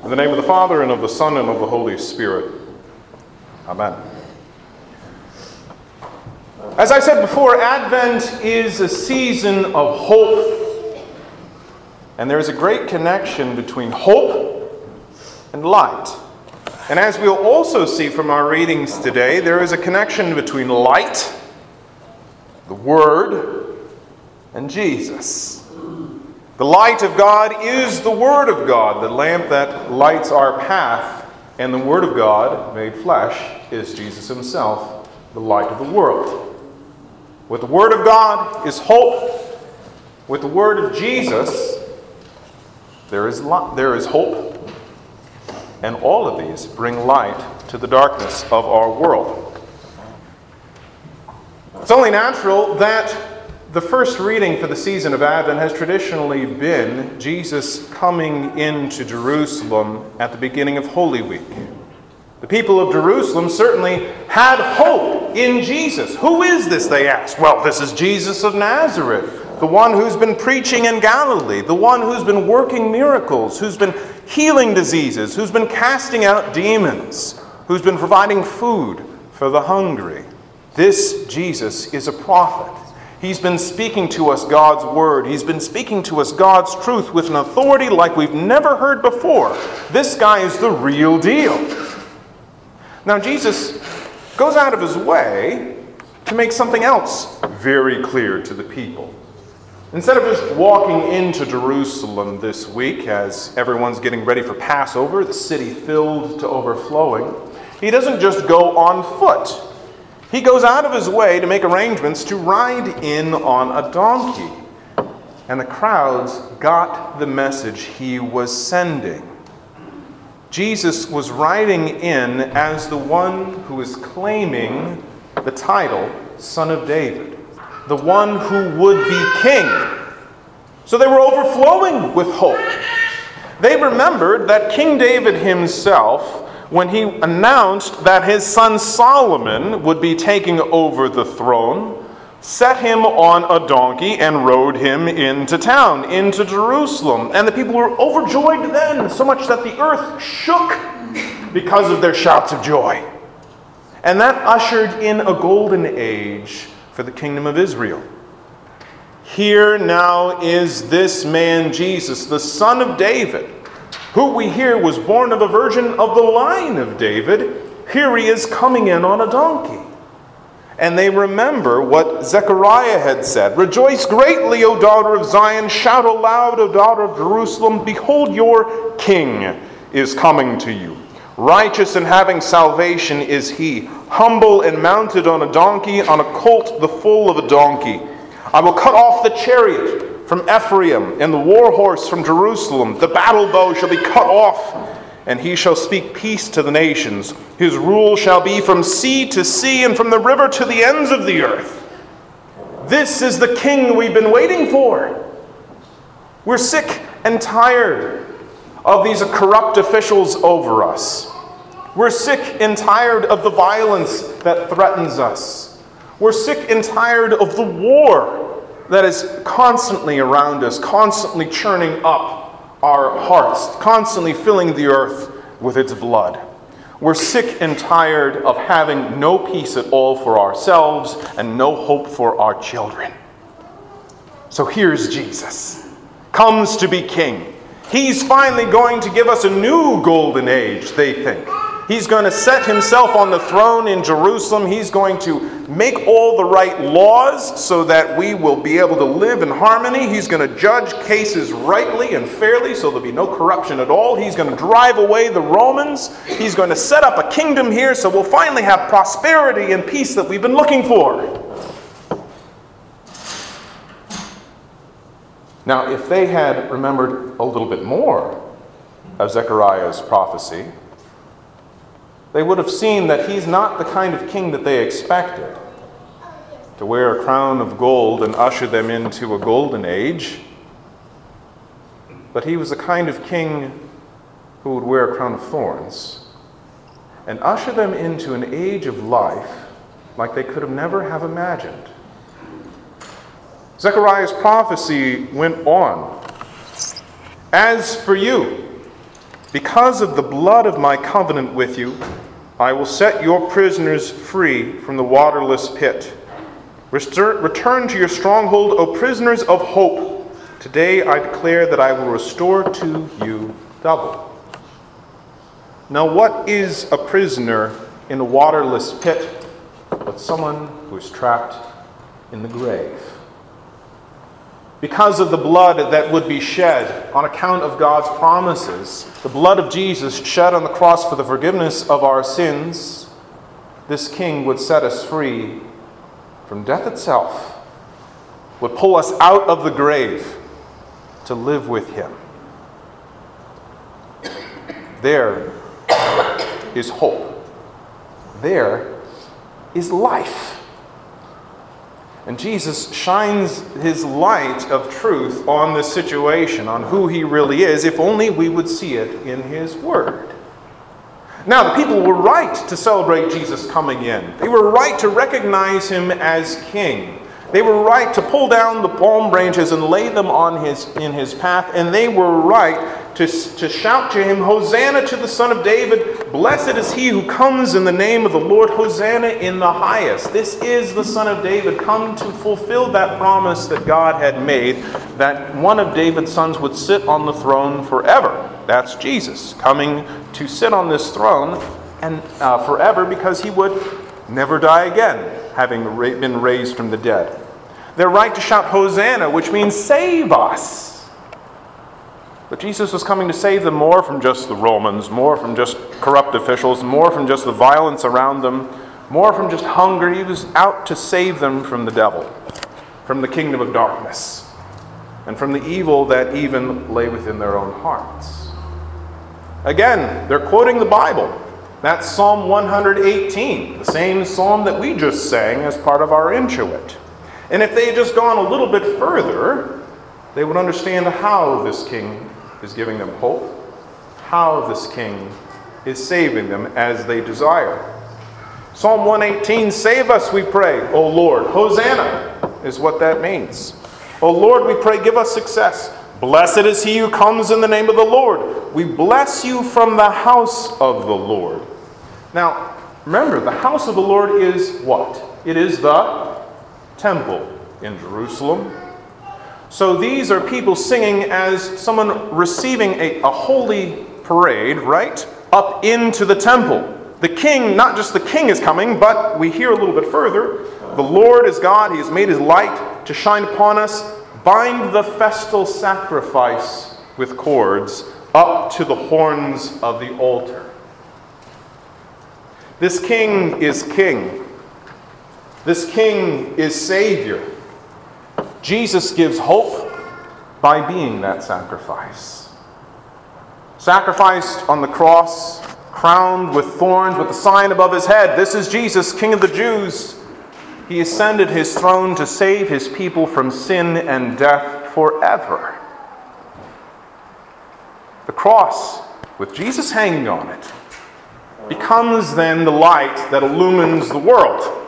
In the name of the Father, and of the Son, and of the Holy Spirit. Amen. As I said before, Advent is a season of hope. And there is a great connection between hope and light. And as we'll also see from our readings today, there is a connection between light, the Word, and Jesus. The light of God is the Word of God, the lamp that lights our path, and the Word of God, made flesh, is Jesus himself, the light of the world. With the Word of God is hope. With the Word of Jesus, there is hope. And all of these bring light to the darkness of our world. It's only natural that the first reading for the season of Advent has traditionally been Jesus coming into Jerusalem at the beginning of Holy Week. The people of Jerusalem certainly had hope in Jesus. Who is this, they asked? Well, this is Jesus of Nazareth, the one who's been preaching in Galilee, the one who's been working miracles, who's been healing diseases, who's been casting out demons, who's been providing food for the hungry. This Jesus is a prophet. He's been speaking to us God's word. He's been speaking to us God's truth with an authority like we've never heard before. This guy is the real deal. Now, Jesus goes out of his way to make something else very clear to the people. Instead of just walking into Jerusalem this week as everyone's getting ready for Passover, the city filled to overflowing, he doesn't just go on foot. He goes out of his way to make arrangements to ride in on a donkey. And the crowds got the message he was sending. Jesus was riding in as the one who is claiming the title Son of David, the one who would be king. So they were overflowing with hope. They remembered that King David himself, when he announced that his son Solomon would be taking over the throne, set him on a donkey and rode him into town, into Jerusalem. And the people were overjoyed then, so much that the earth shook because of their shouts of joy. And that ushered in a golden age for the kingdom of Israel. Here now is this man Jesus, the son of David, who we hear was born of a virgin of the line of David. Here he is coming in on a donkey. And they remember what Zechariah had said. Rejoice greatly, O daughter of Zion. Shout aloud, O daughter of Jerusalem. Behold, your king is coming to you. Righteous and having salvation is he. Humble and mounted on a donkey, on a colt, the foal of a donkey. I will cut off the chariot from Ephraim, and the war horse from Jerusalem. The battle bow shall be cut off, and he shall speak peace to the nations. His rule shall be from sea to sea, and from the river to the ends of the earth. This is the king we've been waiting for. We're sick and tired of these corrupt officials over us. We're sick and tired of the violence that threatens us. We're sick and tired of the war that is constantly around us, constantly churning up our hearts, constantly filling the earth with its blood. We're sick and tired of having no peace at all for ourselves and no hope for our children. So here's Jesus, comes to be king. He's finally going to give us a new golden age, they think. He's going to set himself on the throne in Jerusalem. He's going to make all the right laws so that we will be able to live in harmony. He's going to judge cases rightly and fairly so there'll be no corruption at all. He's going to drive away the Romans. He's going to set up a kingdom here so we'll finally have prosperity and peace that we've been looking for. Now, if they had remembered a little bit more of Zechariah's prophecy, they would have seen that he's not the kind of king that they expected, to wear a crown of gold and usher them into a golden age. But he was the kind of king who would wear a crown of thorns and usher them into an age of life like they could have never have imagined. Zechariah's prophecy went on. As for you, Because of the blood of my covenant with you, I will set your prisoners free from the waterless pit. Return to your stronghold, O prisoners of hope. Today I declare that I will restore to you double. Now, what is a prisoner in a waterless pit but someone who is trapped in the grave? Because of the blood that would be shed on account of God's promises, the blood of Jesus shed on the cross for the forgiveness of our sins, this King would set us free from death itself, would pull us out of the grave to live with him. There is hope. There is life. And Jesus shines his light of truth on this situation, on who he really is, if only we would see it in his word. Now, the people were right to celebrate Jesus coming in. They were right to recognize him as king. They were right to pull down the palm branches and lay them in his path. And they were right to shout to him, Hosanna to the Son of David. Blessed is he who comes in the name of the Lord. Hosanna in the highest. This is the Son of David, come to fulfill that promise that God had made, that one of David's sons would sit on the throne forever. That's Jesus, coming to sit on this throne and forever, because he would never die again, having been raised from the dead. They're right to shout Hosanna, which means save us. But Jesus was coming to save them more from just the Romans, more from just corrupt officials, more from just the violence around them, more from just hunger. He was out to save them from the devil, from the kingdom of darkness, and from the evil that even lay within their own hearts. Again, they're quoting the Bible. That's Psalm 118, the same psalm that we just sang as part of our Intuit. And if they had just gone a little bit further, they would understand how this king is giving them hope, how this king is saving them as they desire. Psalm 118, save us, we pray, O Lord. Hosanna is what that means. O Lord, we pray, give us success. Blessed is he who comes in the name of the Lord. We bless you from the house of the Lord. Now, remember, the house of the Lord is what? It is the temple in Jerusalem. So these are people singing as someone receiving a holy parade, right? Up into the temple. The king, not just the king is coming, but we hear a little bit further, the Lord is God, he has made his light to shine upon us. Bind the festal sacrifice with cords up to the horns of the altar. This king is king. This king is Savior. Jesus gives hope by being that sacrifice. Sacrificed on the cross, crowned with thorns, with a sign above his head. This is Jesus, King of the Jews. He ascended his throne to save his people from sin and death forever. The cross, with Jesus hanging on it, becomes then the light that illumines the world.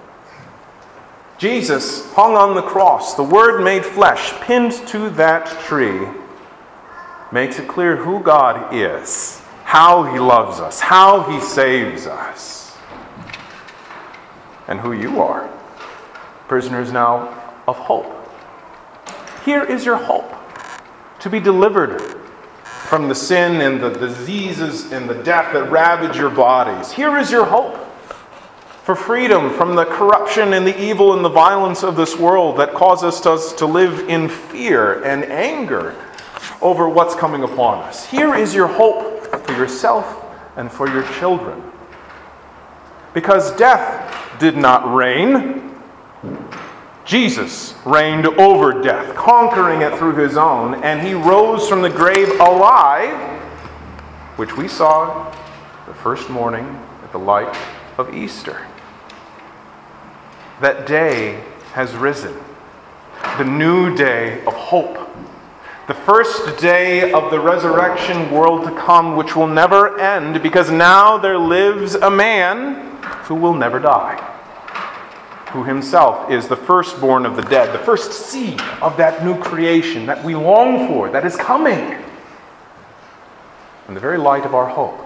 Jesus hung on the cross, the Word made flesh, pinned to that tree, makes it clear who God is, how he loves us, how he saves us, and who you are. Prisoners now of hope. Here is your hope, to be delivered from the sin and the diseases and the death that ravage your bodies. Here is your hope for freedom from the corruption and the evil and the violence of this world that causes us to live in fear and anger over what's coming upon us. Here is your hope for yourself and for your children. Because death did not reign. Jesus reigned over death, conquering it through his own, and he rose from the grave alive, which we saw the first morning at the light of Easter. That day has risen, the new day of hope, the first day of the resurrection world to come, which will never end, because now there lives a man who will never die, who himself is the firstborn of the dead, the first seed of that new creation that we long for, that is coming. and the very light of our hope.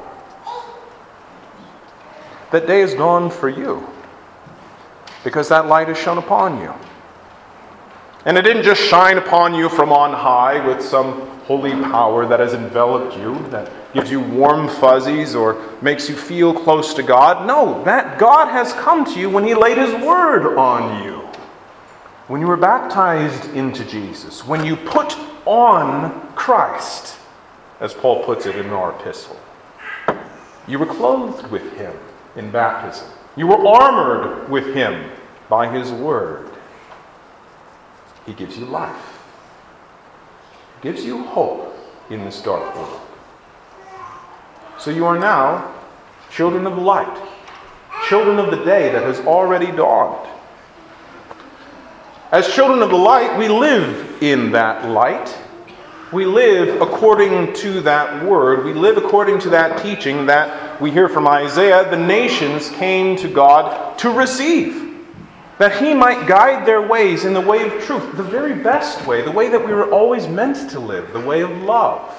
That day is dawned for you, because that light is shone upon you. And it didn't just shine upon you from on high with some holy power that has enveloped you, that gives you warm fuzzies or makes you feel close to God. No, that God has come to you when He laid His word on you. When you were baptized into Jesus, when you put on Christ, as Paul puts it in our epistle. You were clothed with Him in baptism. You were armored with Him by His word. He gives you life. He gives you hope in this dark world. So you are now children of the light, children of the day that has already dawned. As children of the light, we live in that light. We live according to that word. We live according to that teaching that we hear from Isaiah. The nations came to God to receive, that He might guide their ways in the way of truth, the very best way, the way that we were always meant to live, the way of love.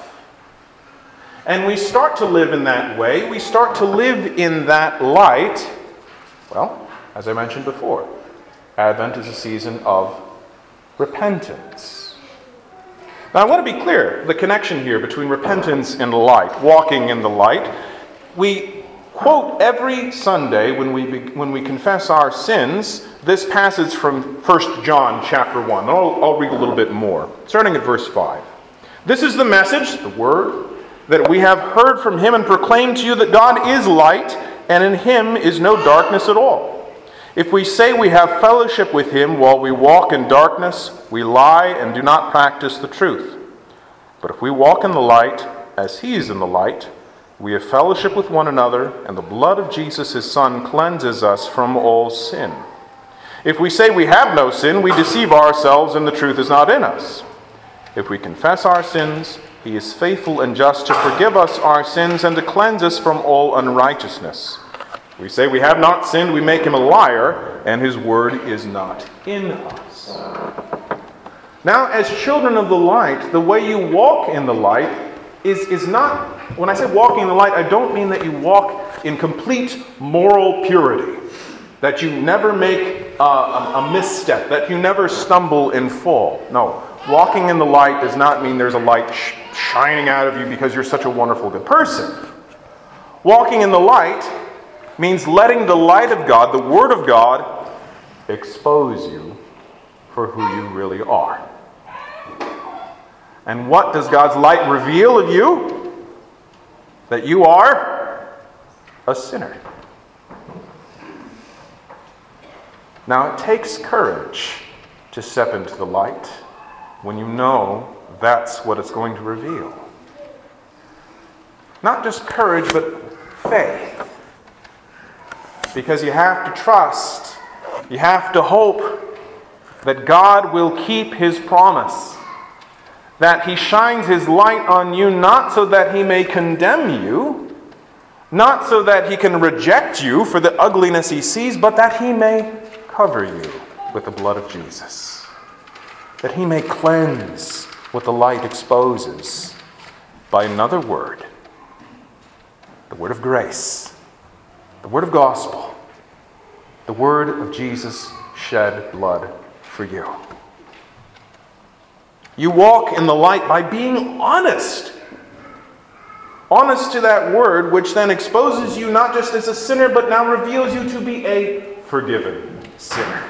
And we start to live in that way. We start to live in that light. Well, as I mentioned before, Advent is a season of repentance. Now, I want to be clear, the connection here between repentance and light, walking in the light. We quote every Sunday when we confess our sins this passage from 1 John chapter 1. I'll read a little bit more, starting at verse 5. This is the message, the word, that we have heard from Him and proclaimed to you, that God is light, and in Him is no darkness at all. If we say we have fellowship with Him while we walk in darkness, we lie and do not practice the truth. But if we walk in the light, as He is in the light, we have fellowship with one another, and the blood of Jesus, His Son, cleanses us from all sin. If we say we have no sin, we deceive ourselves, and the truth is not in us. If we confess our sins, He is faithful and just to forgive us our sins and to cleanse us from all unrighteousness. We say we have not sinned, we make Him a liar, and His word is not in us. Now, as children of the light, the way you walk in the light is not, when I say walking in the light, I don't mean that you walk in complete moral purity, that you never make a misstep, that you never stumble and fall. No, walking in the light does not mean there's a light shining out of you because you're such a wonderful, good person. Walking in the light means letting the light of God, the Word of God, expose you for who you really are. And what does God's light reveal of you? That you are a sinner. Now, it takes courage to step into the light when you know that's what it's going to reveal. Not just courage, but faith. Because you have to trust, you have to hope that God will keep His promise. That He shines His light on you not so that He may condemn you, not so that He can reject you for the ugliness He sees, but that He may cover you with the blood of Jesus. That He may cleanse what the light exposes by another word, the word of grace. The word of gospel, the word of Jesus' shed blood for you. You walk in the light by being honest. Honest to that word, which then exposes you not just as a sinner, but now reveals you to be a forgiven sinner.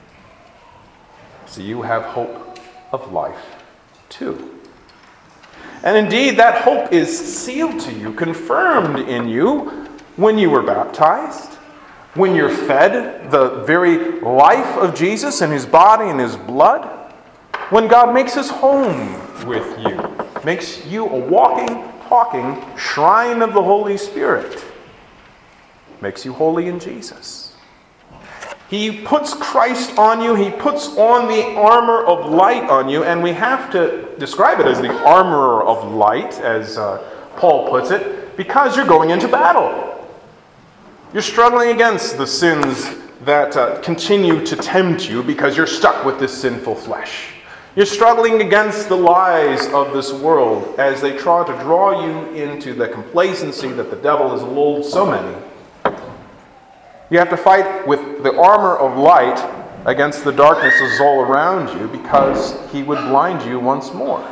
So you have hope of life too. And indeed, that hope is sealed to you, confirmed in you, when you were baptized, when you're fed the very life of Jesus and His body and His blood, when God makes His home with you, makes you a walking, talking shrine of the Holy Spirit, makes you holy in Jesus. He puts Christ on you, He puts on the armor of light on you, and we have to describe it as the armor of light, as Paul puts it, because you're going into battle. You're struggling against the sins that continue to tempt you because you're stuck with this sinful flesh. You're struggling against the lies of this world as they try to draw you into the complacency that the devil has lulled so many. You have to fight with the armor of light against the darkness that's all around you because he would blind you once more.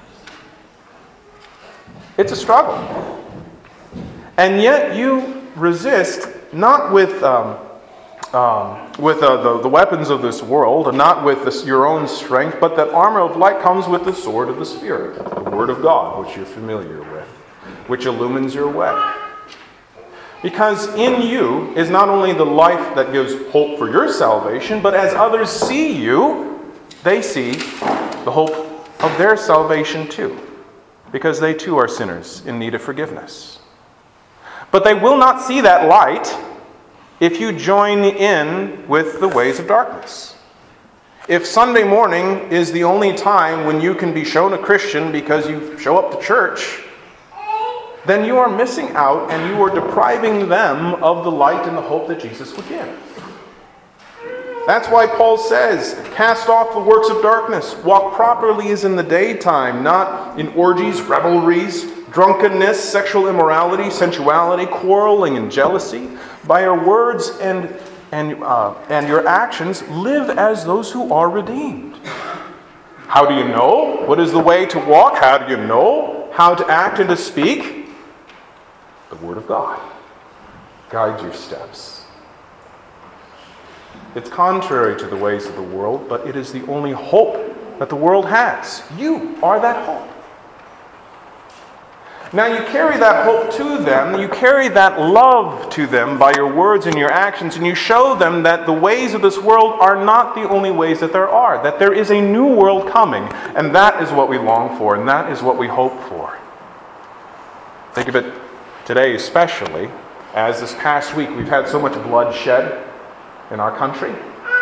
It's a struggle. And yet you resist not with the weapons of this world and not with your own strength, but that armor of light comes with the sword of the Spirit, the Word of God, which you're familiar with, which illumines your way. Because in you is not only the life that gives hope for your salvation, but as others see you, they see the hope of their salvation too, because they too are sinners in need of forgiveness. But they will not see that light if you join in with the ways of darkness. If Sunday morning is the only time when you can be shown a Christian because you show up to church, then you are missing out and you are depriving them of the light and the hope that Jesus would give. That's why Paul says, cast off the works of darkness. Walk properly as in the daytime, not in orgies, revelries, drunkenness, sexual immorality, sensuality, quarreling, and jealousy. By your words and your actions, live as those who are redeemed. How do you know? What is the way to walk? How do you know how to act and to speak? The Word of God guides your steps. It's contrary to the ways of the world, but it is the only hope that the world has. You are that hope. Now you carry that hope to them, you carry that love to them by your words and your actions, and you show them that the ways of this world are not the only ways that there are, that there is a new world coming, and that is what we long for, and that is what we hope for. Think of it today especially, as this past week we've had so much bloodshed in our country.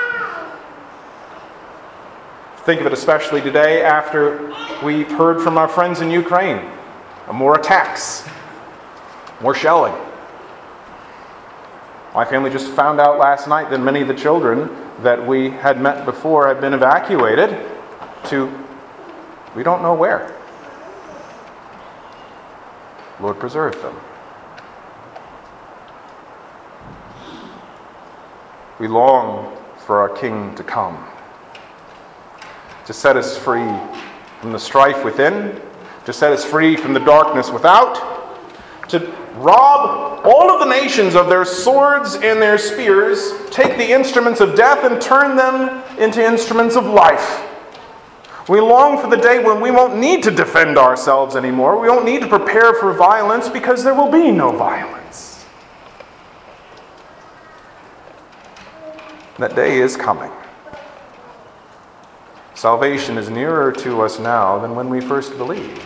Think of it especially today after we've heard from our friends in Ukraine. More attacks, more shelling. My family just found out last night that many of the children that we had met before had been evacuated to we don't know where. Lord preserve them. We long for our King to come, to set us free from the strife within, to set us free from the darkness without, to rob all of the nations of their swords and their spears, take the instruments of death and turn them into instruments of life. We long for the day when we won't need to defend ourselves anymore. We won't need to prepare for violence because there will be no violence. That day is coming. Salvation is nearer to us now than when we first believed.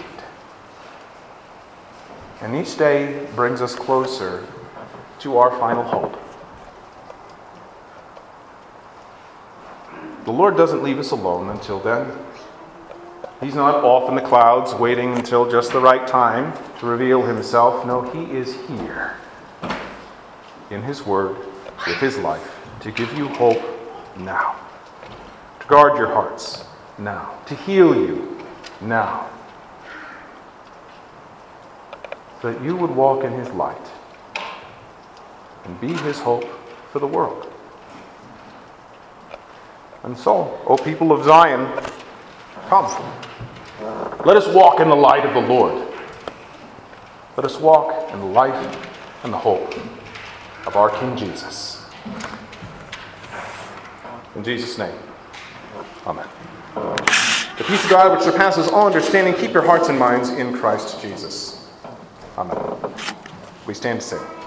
And each day brings us closer to our final hope. The Lord doesn't leave us alone until then. He's not off in the clouds waiting until just the right time to reveal himself. No, he is here in his word, with his life, to give you hope now. To guard your hearts now. To heal you now. So that you would walk in his light and be his hope for the world. And so, O people of Zion, come. Let us walk in the light of the Lord. Let us walk in the life and the hope of our King Jesus. In Jesus' name, amen. The peace of God which surpasses all understanding, keep your hearts and minds in Christ Jesus. Amen. We stand to sing.